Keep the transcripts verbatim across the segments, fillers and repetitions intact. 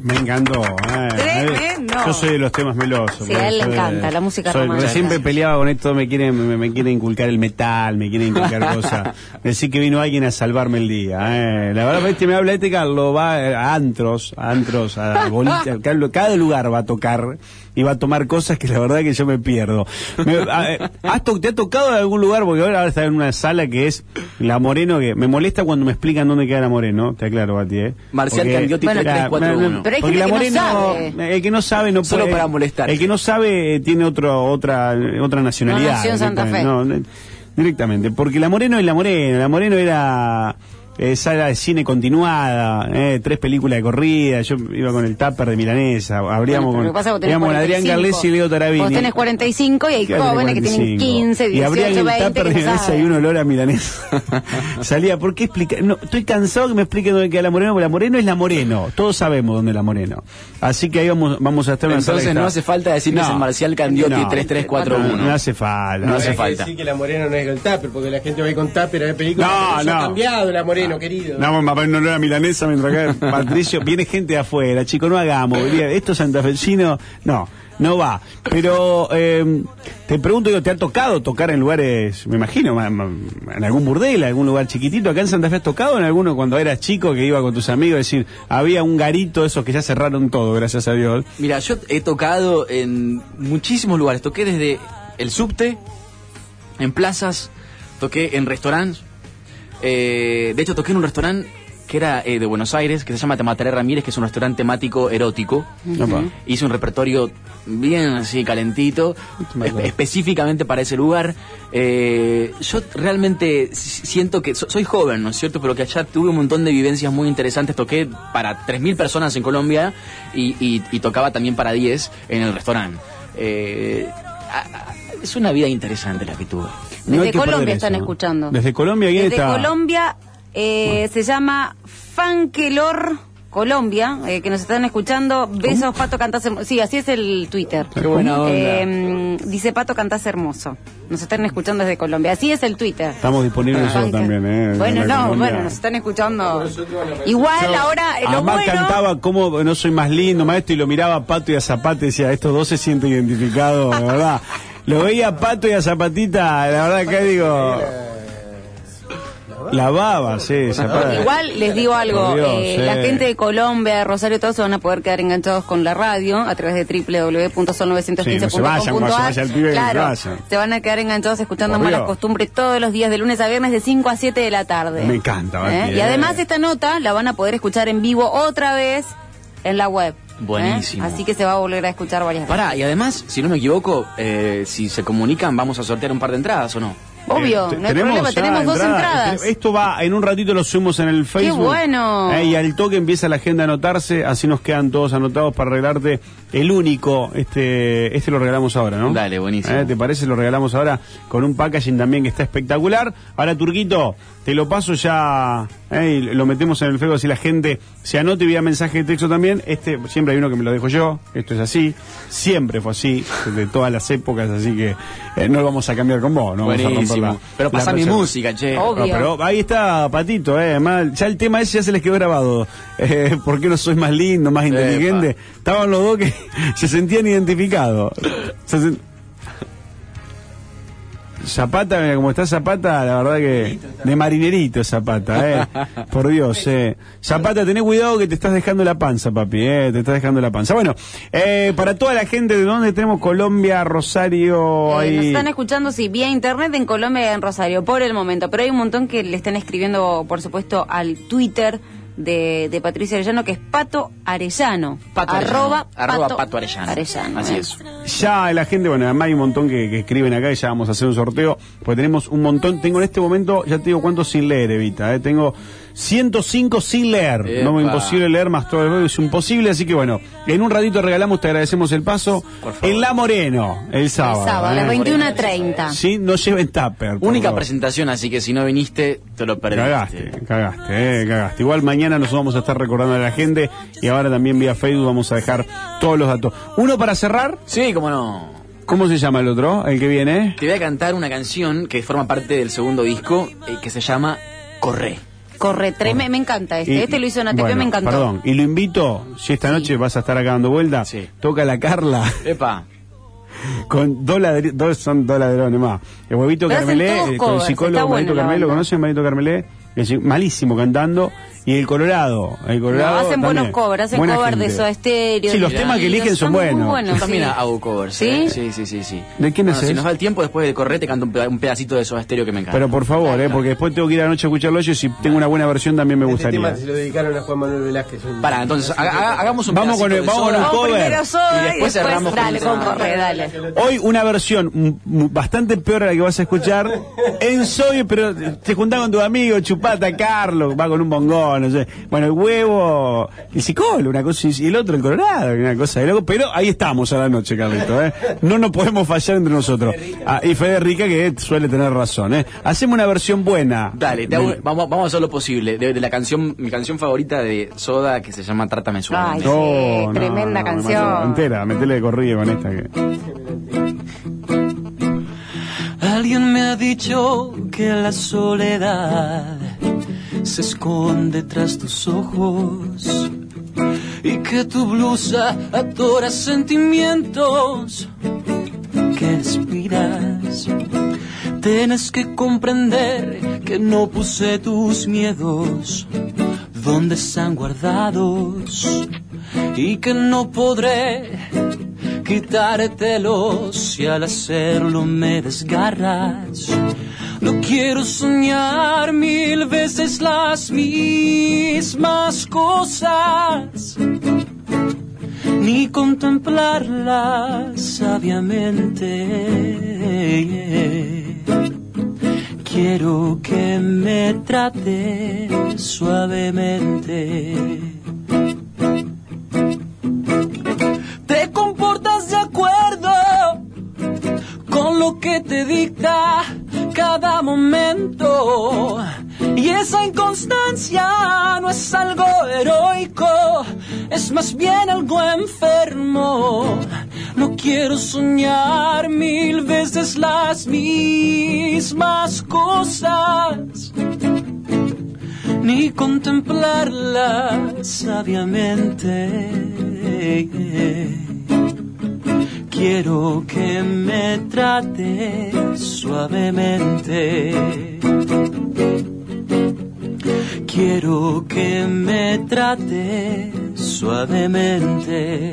Me encantó. Eh. Tremendo. Yo soy de los temas melosos. Sí, a él le encanta la música soy, romántica. Siempre peleaba con esto, me quieren, me, me quieren inculcar el metal, me quieren inculcar cosas. Decir que vino alguien a salvarme el día. Eh. La verdad, este me habla este Carlos, va a antros, a antros, a bolitas, cada lugar va a tocar y va a tomar cosas que la verdad que yo me pierdo. Me, a, ¿has to, ¿Te ha tocado en algún lugar? Porque ahora está en una sala que es La Moreno, que me molesta cuando me explican dónde queda La Moreno, te aclaro, Bati, ¿eh? Marcial Candiotti bueno, tres tres cuatro uno. Pero hay porque gente La que no Moreno, sabe. el que no sabe no Solo puede. para molestar. El que no sabe eh, tiene otro, otra, otra nacionalidad. No nació en Santa Fe. No, directamente. Porque La Moreno es La Moreno. La Moreno era eh, sala de cine continuada, eh, tres películas de corrida. Yo iba con el tupper de milanesa. Abríamos Bueno, con, con abríamos con Adrián Garlés y Leo Tarabini. Vos tenés cuarenta y cinco y hay Claro, jóvenes que tienen quince, y abrían dieciocho, el veinte tupper que de no milanesa saben. y un olor a milanesa. Salía, ¿por qué explicar? No, estoy cansado que me expliquen dónde queda La Moreno, porque La Moreno es La Moreno. Todos sabemos dónde es La Moreno. Así que ahí vamos, vamos a estar en una sala Entonces que no está- hace falta decirles No. el Marcial Candiotti No. tres tres cuatro No, uno. no hace falta. No hace Hay que falta. decir que La Moreno no es el tupper, porque la gente va a ir con tupper a ver películas. No, pero eso no. ha cambiado La Moreno, querido. No, papá, no era milanesa mientras acá Patricio, viene gente de afuera, chicos, no hagamos, diría, esto santafesino, no, no va. Pero eh, te pregunto, digo, ¿te ha tocado tocar en lugares, me imagino, ma- ma- en algún burdel, algún lugar chiquitito? ¿Acá en Santa Fe has tocado en alguno cuando eras chico que iba con tus amigos? Es decir, había un garito, esos que ya cerraron todo, gracias a Dios. Mira, yo he tocado en muchísimos lugares. Toqué desde el subte, en plazas, toqué en restaurantes. Eh, de hecho, toqué en un restaurante que era eh, de Buenos Aires, que se llama Te Mataré Ramírez, que es un restaurante temático erótico. Opa. Hice un repertorio bien así calentito, Me acuerdo. espe- específicamente para ese lugar. Eh, yo realmente si- siento que so- soy joven, ¿no es cierto? Pero que allá tuve un montón de vivencias muy interesantes. Toqué para tres mil personas en Colombia y, y- y tocaba también para diez en el restaurante. Eh, a- a- es una vida interesante la que tuve. No hay Desde que perder Colombia eso, están ¿no? escuchando. Desde Colombia, ¿quién Desde está? Colombia eh, se llama Fankelor Colombia, eh, que nos están escuchando. Besos, Pato, cantás hermoso. Sí, así es el Twitter. Qué buena onda. Eh, dice Pato, cantás hermoso. Nos están escuchando desde Colombia. Así es el Twitter. Estamos disponibles nosotros Fankel. también, ¿eh? Bueno, En la no, Colombia. bueno, nos están escuchando. Igual ahora, eh, lo Además bueno... cantaba como no soy más lindo, maestro, y lo miraba a Pato y a Zapata y decía, estos dos se sienten identificados, de verdad. Lo veía a Pato y a Zapatita, la verdad que digo... La baba, sí, Zapata. Igual les digo algo, Por Dios, eh, sí. la gente de Colombia, de Rosario, todos se van a poder quedar enganchados con la radio a través de doble u doble u doble u punto sol novecientos quince punto com Sí, no se vayan, punto cuando se ar. vaya el pibe, Claro, no se vayan. se van a quedar enganchados escuchando Por Malas Dios. Costumbres todos los días de lunes a viernes de cinco a siete de la tarde. Me encanta, Bati, ¿Eh? Y eh. además esta nota la van a poder escuchar en vivo otra vez en la web. ¿eh? Buenísimo. Así que se va a volver a escuchar varias veces. Pará, y además, si no me equivoco, eh, si se comunican, vamos a sortear un par de entradas, ¿o no? Obvio, Eh, no hay problema, ya tenemos dos entradas. Esto va, en un ratito lo subimos en el Facebook. bueno! Eh, y al toque empieza la agenda a anotarse, así nos quedan todos anotados para regalarte el único, este este lo regalamos ahora, ¿no? Dale, buenísimo. Eh, ¿Te parece? Lo regalamos ahora con un packaging también que está espectacular. Ahora, Turquito, te lo paso ya, eh, y lo metemos en el Facebook, así la gente se anote vía mensaje de texto también. Este, siempre hay uno que me lo dejo yo, esto es así, siempre fue así, de todas las épocas, así que eh, no lo vamos a cambiar con vos, no vamos a romper Buenísimo. la- Pero la pasa mi reserva. música, che. Obvio. No, pero ahí está Patito, eh, además, ya el tema ese ya se les quedó grabado. Eh, ¿Por qué no soy más lindo, más Epa. inteligente? Estaban los dos que se sentían identificados. Se sen- Zapata, mira, como está Zapata, la verdad que de marinerito Zapata, eh. Por Dios, eh. Zapata, tené cuidado que te estás dejando la panza, papi, eh. Te estás dejando la panza. Bueno, eh, para toda la gente de donde tenemos Colombia, Rosario, Eh, ahí. nos están escuchando, sí, vía internet en Colombia y en Rosario, por el momento. Pero hay un montón que le están escribiendo, por supuesto, al Twitter de, de Patricia Arellano, que es Pato Arellano. Pato Arellano. Arroba, Arroba Pato, Pato Arellano. Así ¿eh? es. Ya la gente, bueno, además hay un montón que, que escriben acá y ya vamos a hacer un sorteo, porque tenemos un montón. Tengo en este momento, ya te digo cuántos sin leer, Evita, ¿eh? Tengo ciento cinco sin leer. Epa. No, imposible leer más todo el rollo, es imposible, así que bueno, en un ratito regalamos, te agradecemos el paso. Por favor. En La Moreno, el sábado. El sábado, a ¿eh? las veintiuna treinta. Sí, no lleven tupper. por Única favor. presentación, así que si no viniste, te lo perdiste. Cagaste, cagaste, eh, cagaste. Igual mañana nos vamos a estar recordando a la gente y ahora también vía Facebook vamos a dejar todos los datos. Uno para cerrar, Sí, cómo no. ¿cómo se llama el otro? El que viene. Te voy a cantar una canción que forma parte del segundo disco, eh, que se llama Corré. Corre, treme, me encanta este. Y- este lo hizo en A T P, bueno, me encantó. Perdón, y lo invito, si esta noche vas a estar acá dando vuelta, Sí. toca la Carla Epa. con dos, ladri- dos son dos ladrones más. El huevito Pero hacen Carmelé, todos eh, con el covers, psicólogo está Marito buena la Carmelé, ¿lo banda. conocen Marito Carmelé? Es malísimo cantando. Y el Colorado, el Colorado No, hacen también. buenos covers, hacen Buena covers de gente. Soda Stereo. Sí, los de temas que Beatles, eligen son muy buenos. buenos, Yo también sí. hago covers. ¿Sí? ¿eh? Sí, sí, sí, sí. ¿De quién Bueno, es Si ese? nos da el tiempo, después de correr te canto un peda- un pedacito de Soda Stereo que me encanta. Pero por favor, eh, porque después tengo que ir anoche a escucharlo yo. Si tengo una buena versión también me Este gustaría. tema se lo dedicaron a Juan Manuel Velázquez. un- Pará, entonces, haga- haga- hagamos un Vamos con pedacito el- de vamos con Soda. el Vamos cover. primero Soda Y y después después, cerramos dale, con con otra. Corre, dale. Hoy una versión m- m- bastante peor a la que vas a escuchar en Soy, pero te juntás con tu amigo, chupata, Carlos, va con un bongón, no sé. Bueno, el huevo, el psicólogo, una cosa, y el otro el Colorado, una cosa de loco. Pero ahí estamos a la noche, Carlito, ¿eh? No nos podemos fallar entre nosotros. Ah, y Federica, que suele tener razón, ¿eh? Hacemos una versión buena. Dale, te hago- vamos, vamos a hacer lo posible. De, de la canción, mi canción favorita de Soda, que se llama Trátame Suave. Ay, Oh, sí, tremenda canción. demasiado. Entera, metele de corrido con esta que... Alguien me ha dicho que la soledad se esconde tras tus ojos y que tu blusa atora sentimientos que despidas. Tienes que comprender que no puse tus miedos donde están guardados y que no podré quitártelos si al hacerlo me desgarras. No quiero soñar mil veces las mismas cosas, ni contemplarlas sabiamente. Quiero que me trates suavemente. Te comportas de acuerdo con lo que te dicta cada momento, y esa inconstancia no es algo heroico, es más bien algo enfermo. No quiero soñar mil veces las mismas cosas, ni contemplarlas sabiamente. Quiero que me trates suavemente. Quiero que me trates suavemente.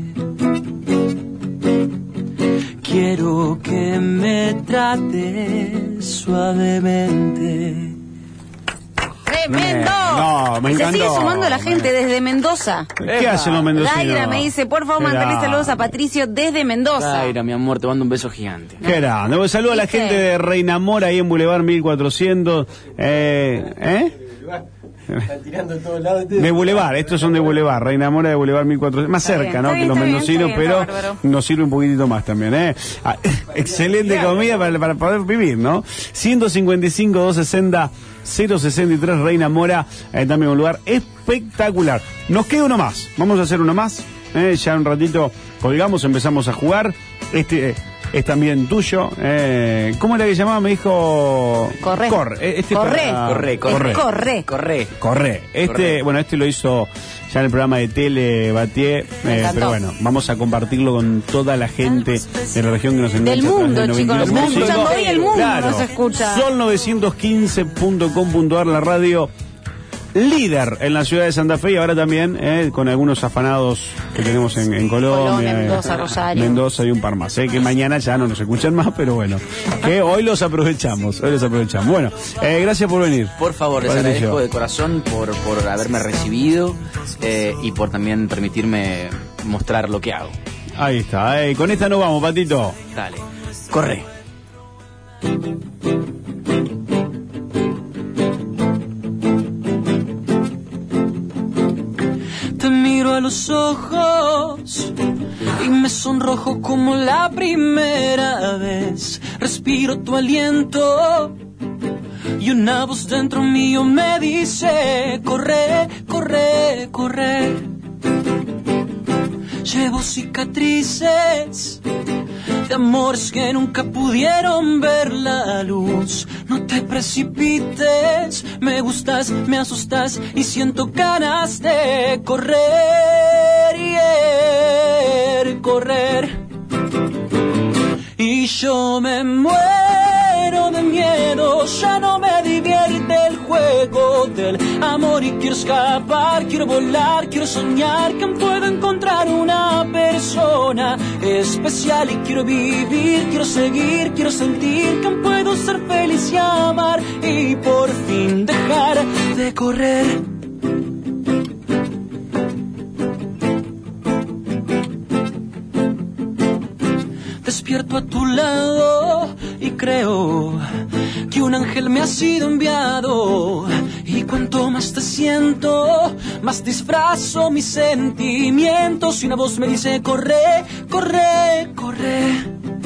Quiero que me trates suavemente. ¡Tremendo! No, me Y se encantó. sigue sumando la gente desde Mendoza. ¿Qué hacen los mendocinos? Daira me dice, por favor, Qué mandarle grande. saludos a Patricio desde Mendoza. Daira, mi amor, te mando un beso gigante. Qué grande. Pues saludo a la ¿Viste? gente de Reina Mora ahí en Boulevard mil cuatrocientos. Eh, ¿Eh? Están tirando de todos lados. De Boulevard, estos son de Boulevard, Reina Mora de Boulevard mil cuatrocientos. Más Está cerca, bien, ¿no? está Que los bien, está mendocinos, bien, está bien, pero está bárbaro. nos sirve un poquitito más también, ¿eh? Ah, excelente comida para, para poder vivir, ¿no? ciento cincuenta y cinco, doscientos sesenta, cero sesenta y tres Reina Mora, eh, también un lugar espectacular. Nos queda uno más, vamos a hacer uno más, ¿eh? Ya un ratito colgamos, empezamos a jugar. Este... eh, es también tuyo. Eh, ¿Cómo era que llamaba? Me dijo... Corre. Corre. Eh, Este Corre. para- Corre, corre. Corre. Corre. Corre. Este, Corre. bueno, este lo hizo ya en el programa de tele Batié, Me eh, encantó. pero bueno, vamos a compartirlo con toda la gente de la región que nos encuentra. Del mundo, chicos, nos están escuchando hoy el mundo, nos escucha. Sol novecientos quince punto com punto ar, la radio líder en la ciudad de Santa Fe y ahora también eh, con algunos afanados que tenemos en, en Colombia, Colombia, Mendoza, eh, Rosario. Mendoza y un par más, eh, que mañana ya no nos escuchan más, pero bueno, que hoy los aprovechamos, hoy los aprovechamos. Bueno, eh, gracias por venir. Por favor, les Patricio. agradezco de corazón por, por haberme recibido eh, y por también permitirme mostrar lo que hago. Ahí está, eh, con esta nos vamos, Patito. Dale. Corre. Te miro a los ojos y me sonrojo como la primera vez. Respiro tu aliento y una voz dentro mío me dice: corre, corre, corre. Llevo cicatrices de amores que nunca pudieron ver la luz. No te precipites, me gustas, me asustas y siento ganas de correr, yeah, correr. Y yo me muero de miedo, ya no me divierte el juego del amor y quiero escapar, quiero volar, quiero soñar que puedo encontrar una persona especial y quiero vivir, quiero seguir, quiero sentir que puedo ser feliz y amar y por fin dejar de correr. Despierto a tu lado y creo que un ángel me ha sido enviado. Y cuanto más te siento, más disfrazo mis sentimientos. Y una voz me dice, corre, corre, corre.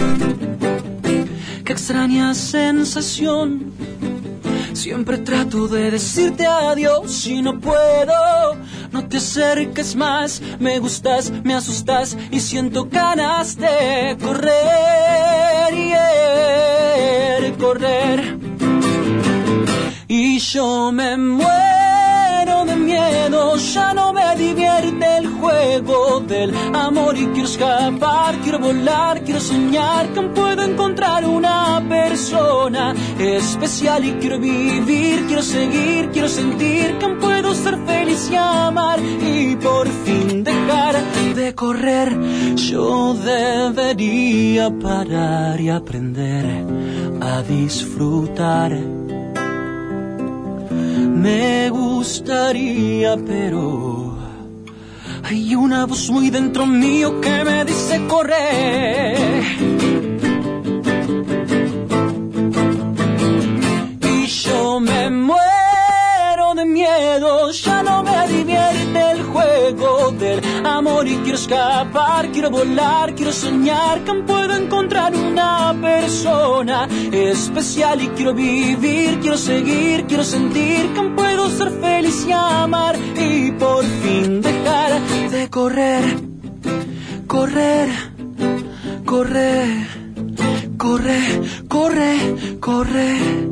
Qué extraña sensación. Siempre trato de decirte adiós y no puedo. No te acerques más, me gustas, me asustas y siento ganas de correr, yeah, correr. Y yo me muero de miedo, ya no me divierte el juego del amor y quiero escapar, quiero volar, quiero soñar que puedo encontrar una persona especial y quiero vivir, quiero seguir, quiero sentir que puedo ser feliz y amar y por fin dejar de correr. Yo debería parar y aprender a disfrutar. Me gustaría, pero hay una voz muy dentro mío que me dice correr. Y yo me muero de miedo, ya no me divierte el juego del amor y quiero escapar, quiero volar, quiero soñar que puedo encontrar una persona especial y quiero vivir, quiero seguir, quiero sentir que puedo ser feliz y amar y por fin dejar de correr, correr, correr, correr, correr, correr.